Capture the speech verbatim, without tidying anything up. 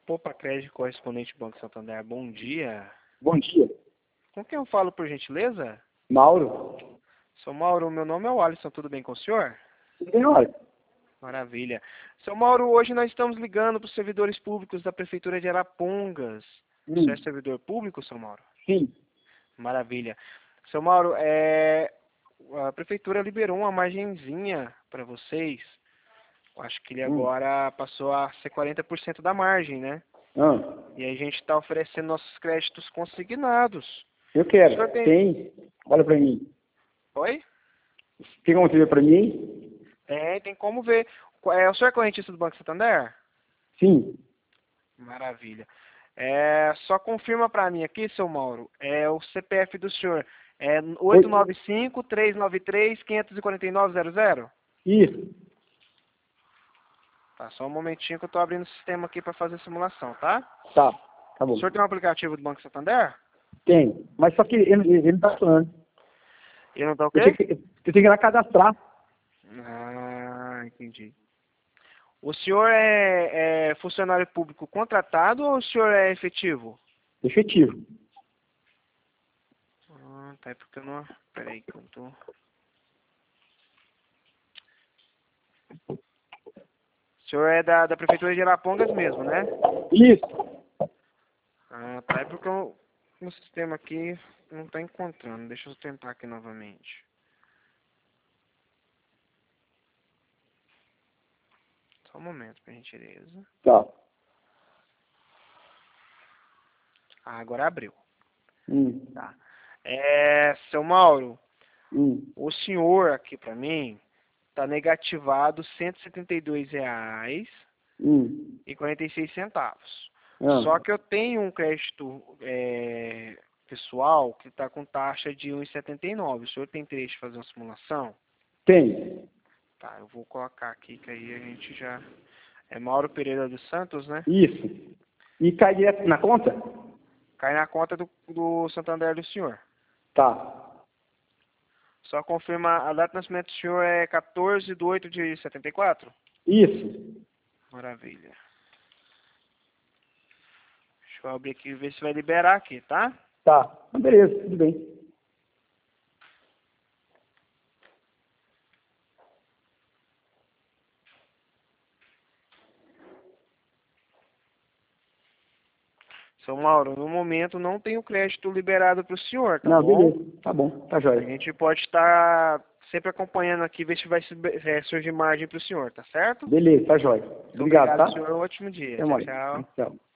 Poupa Crédito Correspondente Banco Santander, bom dia. Bom dia. Com quem eu falo, por gentileza? Mauro. Sou Mauro, meu nome é o Alisson, tudo bem com o senhor? Tudo bem, olha? Maravilha. Seu Mauro, hoje nós estamos ligando para os servidores públicos da Prefeitura de Arapongas. Hum. Você é servidor público, seu Mauro? Sim. Maravilha. Seu Mauro, é... a Prefeitura liberou uma margenzinha para vocês. Eu acho que ele Hum. agora passou a ser quarenta por cento da margem, né? Ah, E a gente está oferecendo nossos créditos consignados. eu O quero. senhor tem... Tem. Olha pra mim. Oi? Tem como você ver pra mim? Tem, tem como ver. É, o senhor é correntista do Banco Santander? Sim. Maravilha. É, só confirma para mim aqui, seu Mauro, é o C P F do senhor. É oito nove cinco, três nove três, cinco quatro nove zero zero? Isso. Tá, só um momentinho que eu estou abrindo o sistema aqui para fazer a simulação, tá? Tá. Tá bom. O senhor tem um aplicativo do Banco Santander? Tem. Mas só que ele, ele não tá falando. Ele não tá o Eu quê? tenho que, eu tenho que ir lá cadastrar. Ah, entendi. O senhor é, é funcionário público contratado ou o senhor é efetivo? Efetivo. Ah, tá, é porque eu não... Peraí que eu tô... O senhor é da, da Prefeitura de Arapongas mesmo, né? Isso. Ah, tá, é porque eu, no sistema aqui não tá encontrando. Deixa eu tentar aqui novamente. Só um momento, por gentileza. Tá. Ah, agora abriu. Hum. Tá. É, seu Mauro, Hum. o senhor aqui pra mim tá negativado cento e setenta e dois reais Hum. e quarenta e seis centavos. Ah. Só que eu tenho um crédito é, pessoal que está com taxa de um vírgula setenta e nove. O senhor tem interesse de fazer uma simulação? Tem. Tá, eu vou colocar aqui que aí a gente já... É Mauro Pereira dos Santos, né? Isso. E cai direto na conta? Cai na conta do, do Santander do senhor. Tá. Só confirma, a data de nascimento do senhor é quatorze de oito de setenta e quatro? Isso. Maravilha. Deixa eu abrir aqui e ver se vai liberar aqui, tá? Tá. Ah, beleza, tudo bem. Seu Mauro, no momento não tem o crédito liberado para o senhor, tá Não, bom? beleza. Tá bom, tá A jóia. gente pode estar sempre acompanhando aqui, ver se vai sub- é, surgir margem para o senhor, tá certo? Beleza, tá jóia. Muito Obrigado, obrigado, tá? senhor. Um ótimo dia. Até Tchau, mais. tchau. Tchau.